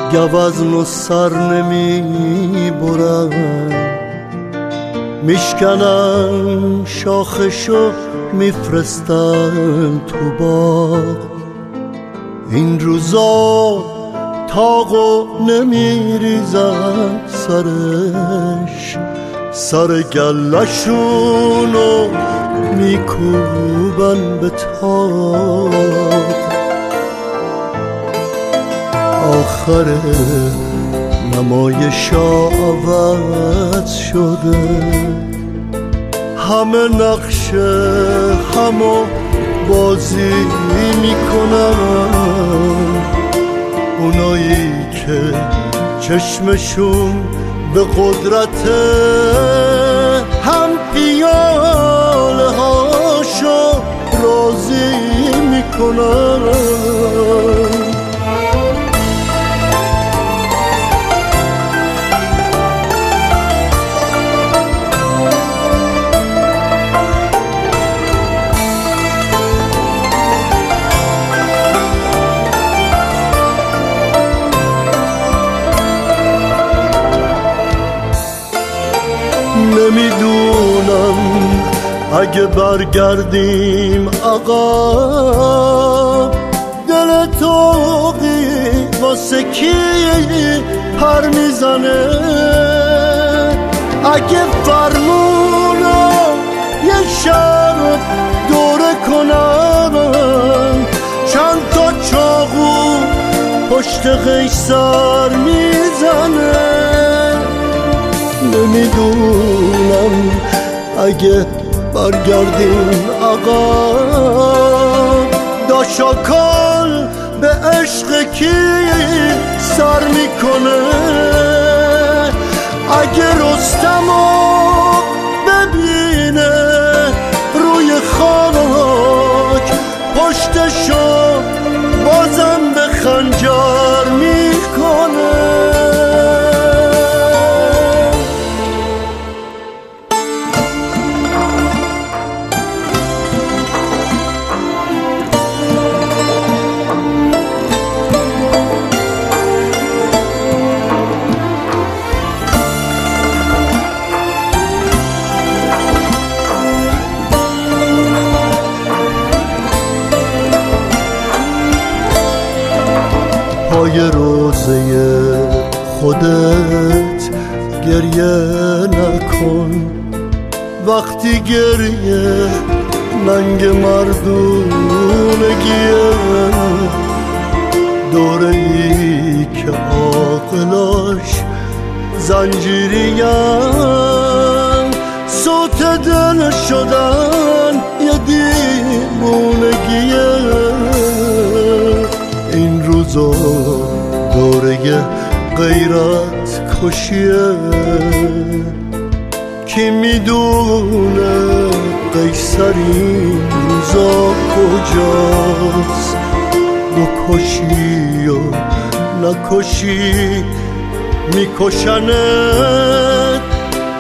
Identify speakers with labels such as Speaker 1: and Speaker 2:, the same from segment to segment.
Speaker 1: گوزن و سر نمی برن، میشکنن شاخشو میفرستن تو باغ. این روزا تاقو نمیریزن سرش، سر گلشونو میکوبن به تاق. آخر نمایشا عوض شده، همه نقشه همو بازی میکنن. اونایی که چشمشون به قدرت هم پیاله هاشو راضی میکنن. نمیدونم اگه برگردیم عقب، دل توقی واسه کی پر میزنه؟ اگه فرمونو یه شب دوره کنن، چند تا چاقو پشت قیصر میزنه. نمیدونم اگه برگردیم عقب، داشاکال به عشق کی سر میکنه؟ اگه رستمو ببینه روی خاک، پشتشو بازم به خنجر میکنه. پای روزه خودت گریه نکن، وقتی گریه ننگ مردونگیه. دوره ای که عاقلاش زنجیریم، صوت دل شدن یه دیوونگیه. این روزا دوره غیرت کشیه، کی میدونه قیصر این روزا کجاست؟ بکشی و نکشی میکشنت.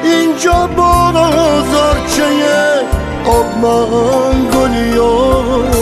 Speaker 1: اینجا بازارچه آب منگولیا